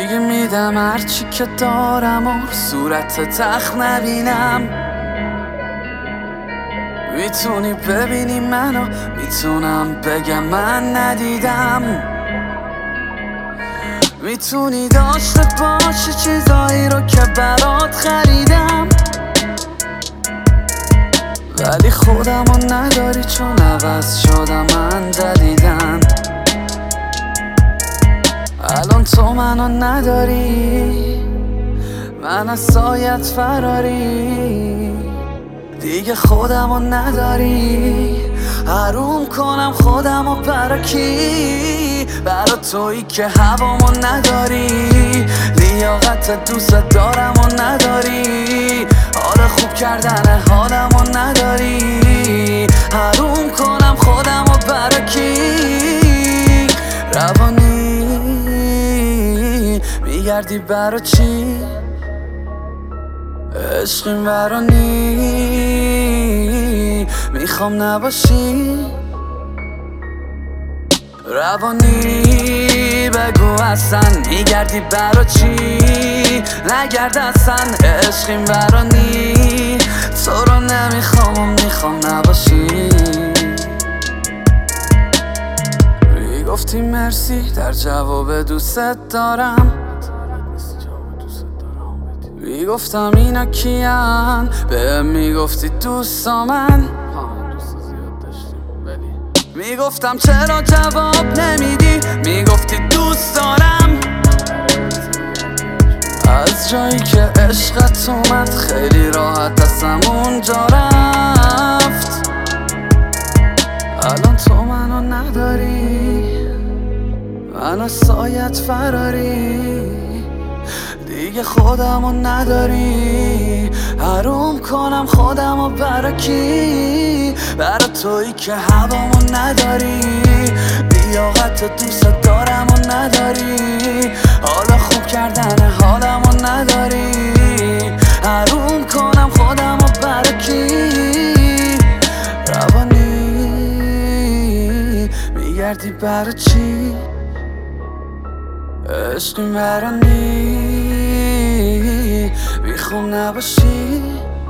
دیگه میدم هرچی که دارم و صورت تخت نبینم. میتونی ببینی منو، میتونم بگم من ندیدم. میتونی داشته باشی چیزایی رو که برات خریدم، ولی خودمو نداری چون عوض شدم من جدیدن. الان تو منو نداری، من از سایت فراری. دیگه خودمو نداری، حروم کنم خودمو برا کی؟ برا تویی که هوامو نداری، لیاقت دوست دارم و نداری، حال خوب کردن حالمو نداری. حروم کنم خودمو برا کی؟ روانی میگردی برا چی؟ عشقیم ورانی میخوام نباشی. روانی بگو اصلا میگردی برا چی؟ نگرد اصلا عشقیم ورانی، تو رو نمیخوام و میخوام نباشی. میگفتی مرسی در جواب دوست دارم، میگفتم اینا کیان، بهم میگفتی دوستا من. میگفتم چرا جواب نمیدی، میگفتی دوست دارم. از جایی که عشقت اومد خیلی راحت دستم اونجا رفت. الان تو منو نداری، من از سایت فراری. دیگه خودمو نداری، حروم کنم خودمو برا کی؟ برا تویی که هوامو نداری، لیاقت دوست دارم و نداری، حالا خوب کردن حالمو نداری. حروم کنم خودمو برا کی؟ روانی میگردی برا چی؟ عشقیم ورانی میخوام نباشی.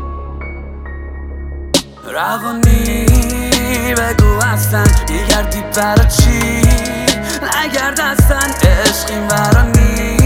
روانی بگو اصلا میگردی برا چی؟ نگرد اصلا عشقیم ورانی،